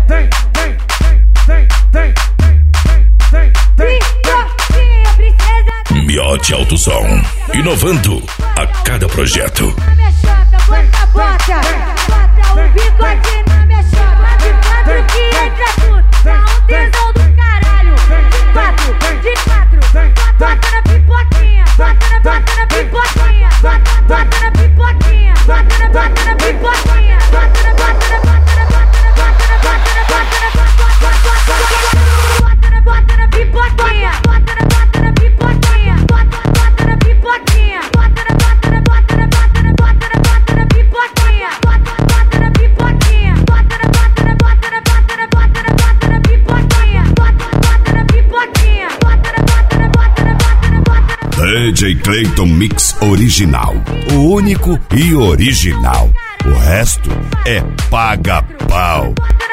Miotti Alto Som, inovando a cada projeto. Na minha chota, bota o bigode na minha chota. De quatro que entra tudo, dá um tesão do caralho. De quatro, bota na pipoquinha, bota na pipoquinha, bota na pipoquinha, bota na pipoquinha, DJ Clayton Mix Original, o único e original. O resto é paga-pau.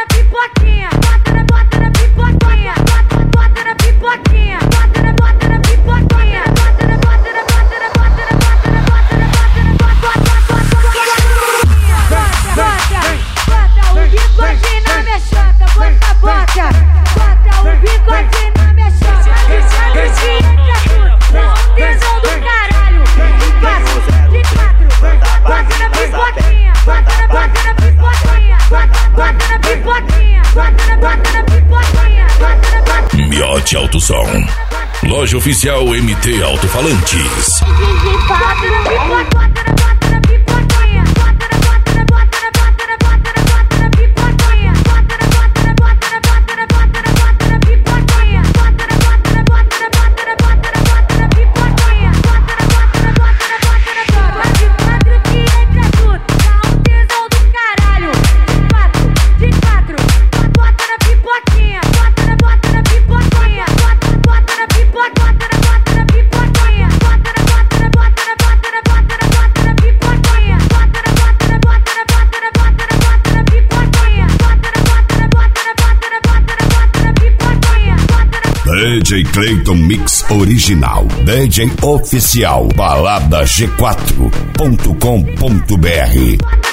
Miotti Alto Som, loja oficial MT Alto-Falantes. DJ Clayton Mix Original, DJ oficial, balada G4.com.br.